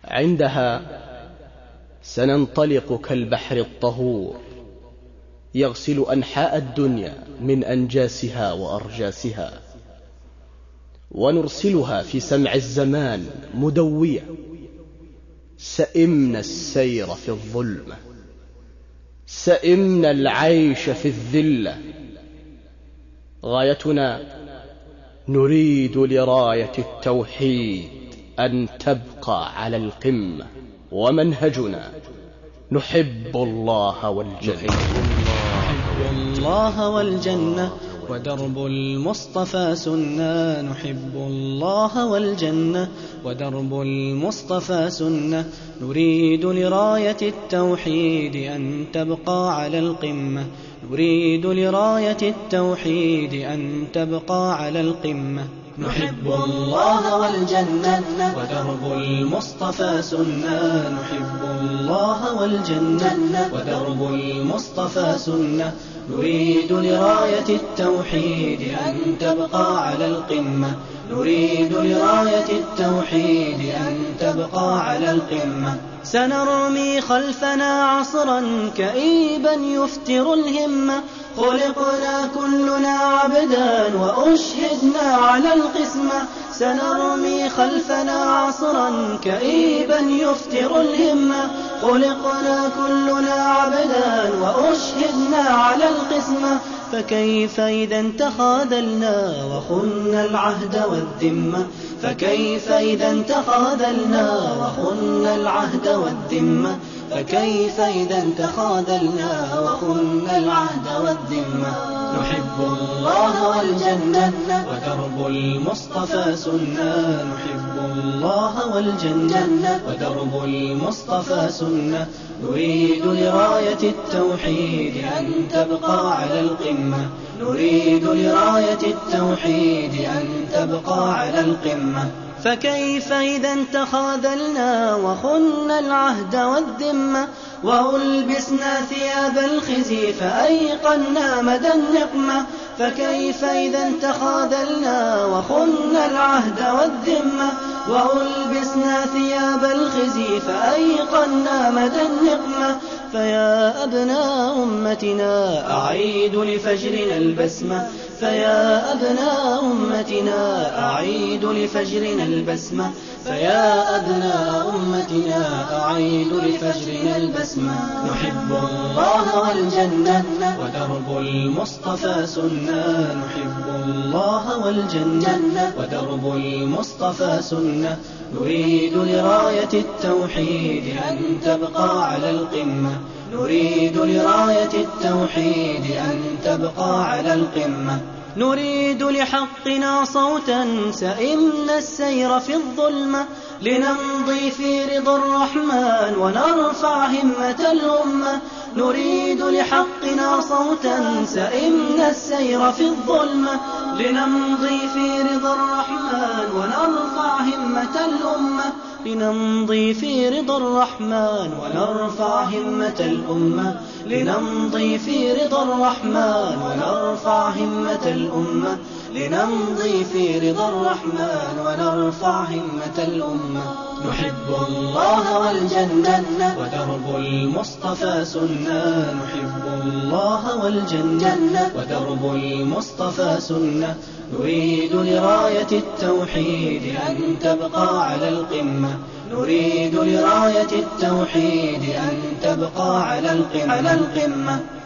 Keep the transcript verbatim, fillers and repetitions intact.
عندها سننطلق كالبحر الطهور يغسل أنحاء الدنيا من أنجاسها وأرجاسها، ونرسلها في سمع الزمان مدوية. سئمنا السير في الظلمة، سئمنا العيش في الذلة. غايتنا نريد لراية التوحيد أن تبقى على القمة، ومنهجنا نحب الله والجنة. نحب الله والجنة ودرب المصطفى سنة. نحب الله والجنة ودرب المصطفى سنة. نريد لراية التوحيد أن تبقى على القمة. نريد لراية التوحيد أن تبقى على القمة. نحب الله والجنة ودرب المصطفى سنة. نحب الله والجنة ودرب المصطفى سنة. نريد لراية التوحيد أن تبقى على القمة. نريد لراية التوحيد أن تبقى على القمة. سنرمي خلفنا عصرا كئيبا يفتر الهمة. خلقنا كلنا عبدا وأشهدنا على القسمة. سنرمي خلفنا عصرا كئيبا يفتر الهمة. خلقنا كلنا عبدا وأشهدنا على القسمة. فكيف إذا تخاذلنا وخنا العهد والذمة. فكيف إذا تخاذلنا وخنا العهد والذمة. فكيف إذا تخاذلنا وخنا العهد والذمة. نحب الله والجنة ودرب المصطفى سنة. نحب الله والجنة ودرب المصطفى سنة. نريد لراية التوحيد أن تبقى على القمة. نريد لراية التوحيد أن تبقى على القمة. فكيف إذا تخاذلنا وخنا العهد والذمة. وألبسنا ثياب الخزي فأيقنا مدى النقمة. فكيف إذا تخاذلنا وخنا العهد والذمة. وألبسنا ثياب الخزي فأيقنا مدى النقمة. فيا أبناء أمتنا أعيدوا لفجرنا البسمة. فيا أبناء أمتنا أعيدوا لفجرنا البسمة. فيا أبناء أمتنا أعيدوا لفجرنا البسمة. نحب الله والجنة ودرب المصطفى سنة. نحب الله والجنة ودرب المصطفى سنة. نريد لراية التوحيد أن تبقى على القمة. نريد لراية التوحيد أن تبقى على القمة. نريد لحقنا صوتا سئمنا السير في الظلمة. لنمضي في رضا الرحمن ونرفع همة الأمة. نريد لحقنا صوتا سئمنا السير في الظلمة. لنمضي في رضا الرحمن ونرفع همة الأمة. لنمضي في رضا الرحمن ونرفع همة الأمة. لنمضي في رضا الرحمن ونرفع همة الأمة. لنمضي في رضا الرحمن ونرفع همة الأمة. نحب الله والجنة ودرب المصطفى سنة. نحب الله والجنة ودرب المصطفى سنة. نريد لراية التوحيد أن تبقى على القمة. نريد لراية التوحيد أن تبقى على القمة.